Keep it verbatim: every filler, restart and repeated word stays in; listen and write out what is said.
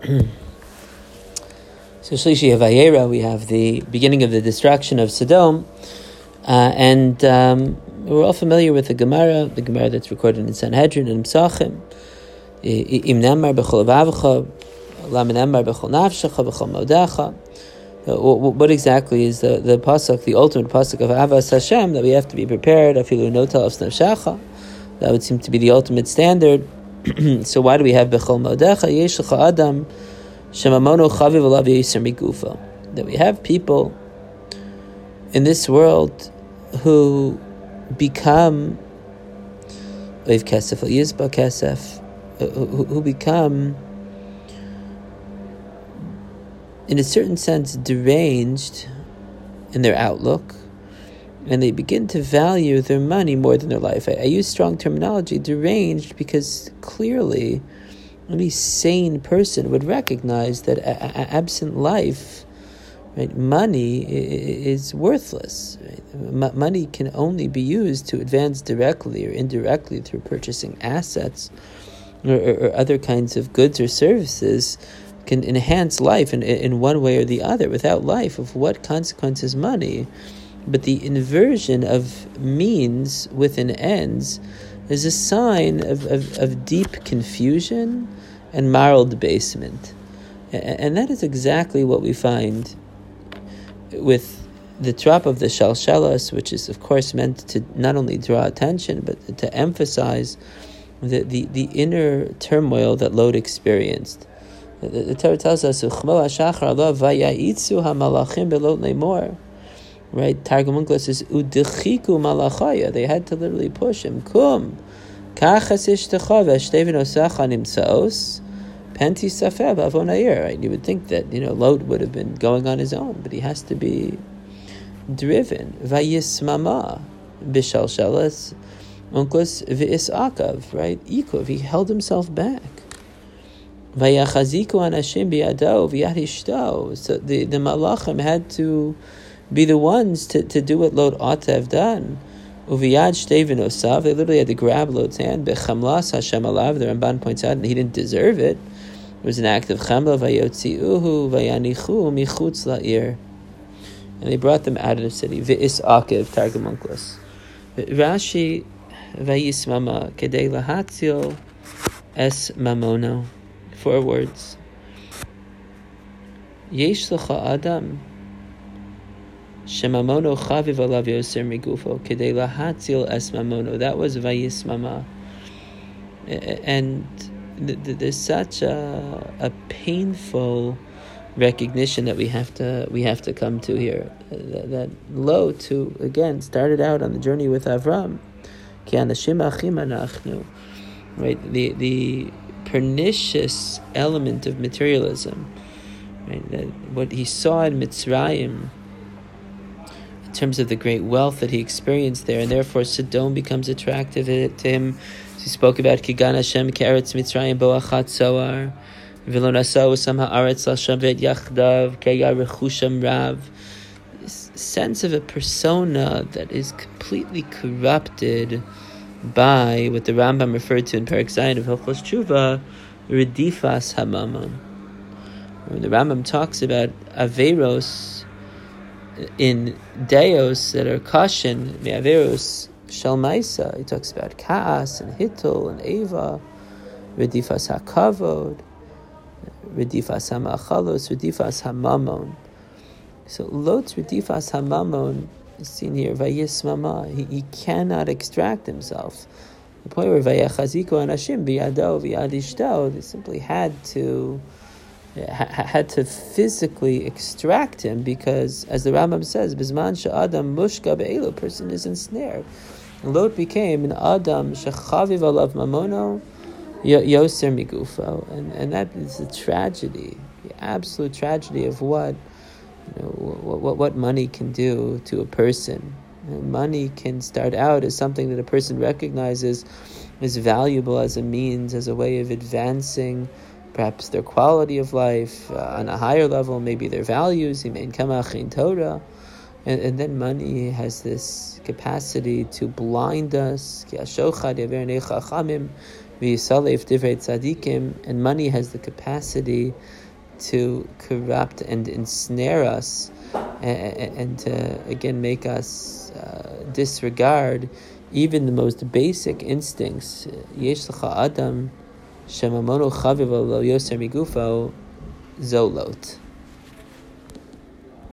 So Shlishi Vayera, we have the beginning of the destruction of Sodom, uh, and um, we're all familiar with the Gemara, the Gemara that's recorded in Sanhedrin and Psachim. Im nemar b'chol avavecha, lam nemar b'chol nafshecha, b'chol modecha. What exactly is the, the pasuk, the ultimate pasuk of Avas Hashem, that we have to be prepared? Afilu notel of nafshecha. That would seem to be the ultimate standard. So why do we have b'chol modecha? Yesh lecha adam shemamono chaviv alav yiser migufa. That we have people in this world who become oiv kesef al yizba kesef, who, who become, in a certain sense, deranged in their outlook, and they begin to value their money more than their life. I, I use strong terminology, deranged, because clearly any sane person would recognize that a- a- absent life, right, money is worthless. Right? M- money can only be used to advance directly or indirectly through purchasing assets or, or, or other kinds of goods or services. Can enhance life in, in one way or the other. Without life, of what consequence is money? But the inversion of means within ends is a sign of, of, of deep confusion and moral debasement. And that is exactly what we find with the trop of the Shalshelas, which is, of course, meant to not only draw attention, but to emphasize the, the, the inner turmoil that Lot experienced. The, the Torah tells us, right? Targum Onkelos says, "Udechiku malachaya." They had to literally push him. Kum, kachas ishtecha v'shtevin osacha nimtzaos, penti safeh b'avonayer. Right? You would think that, you know, Lot would have been going on his own, but he has to be driven. Vayismama b'shalshelas Onkelos v'isakav. Right? Ikuv. He held himself back. Vayachaziku anashim biyado v'yad ishto. So the the malachim had to be the ones to, to do what Lot ought to have done. Uviyad shtevin osav. They literally had to grab Lot's hand. Bechamlas Hashem alav. The Ramban points out, and he didn't deserve it. It was an act of chamla. Vayotziuhu vayanichu michutz la'ir. And they brought them out of the city. V'is Targum Onkelos. Rashi vayismama kedei lahatzil es mamono. Four words. Yesh lecha adam shemamono chaviv alav yoser migufo kedei lahatzil es mamono. That was vayismama. And there's such a, a painful recognition that we have to we have to come to here. That, that Lot, who again started out on the journey with Avram, ki anashim achim anachnu, right? The the pernicious element of materialism, right? That what he saw in Mitzrayim, in terms of the great wealth that he experienced there, and therefore Sodom becomes attractive to him. He spoke about Kigan Hashem Keretz Mitzrayim Boachat Soar, Vilon Asau Sam Haaretz Lashavet Yachdav Keyar Rechusham Rav. This sense of a persona that is completely corrupted by what the Rambam referred to in Perek Zayin of Hilchos Tshuva, Redifas Hamamon. When the Rambam talks about Averos in Deos that are Kashin, Averos Shalmaisa, he talks about Kaas and Hittul and Eva, Redifas HaKavod, Redifas HaMachalos, Redifas HaMamon. So Lot's Redifas HaMamon is seen here, Vayismama. He, he cannot extract himself. The point where Vayachaziku anashim biyado v'yad ishto, they simply had to ha, had to physically extract him, because, as the Rambam says, Bizman she'adam mushka be'elu, person is ensnared. And Lot became an Adam shechaviv alav mamono yoser migufo, and and that is the tragedy, the absolute tragedy of what. You know, what, what what money can do to a person. You know, money can start out as something that a person recognizes as valuable, as a means, as a way of advancing perhaps their quality of life uh, on a higher level, maybe their values, and, and then money has this capacity to blind us. v'yisalef divrei tzadikim, and money has the capacity to corrupt and ensnare us, and, and to again make us uh, disregard even the most basic instincts. Yesh l'cha adam shemamono chaviv lo yoser migufo zolot.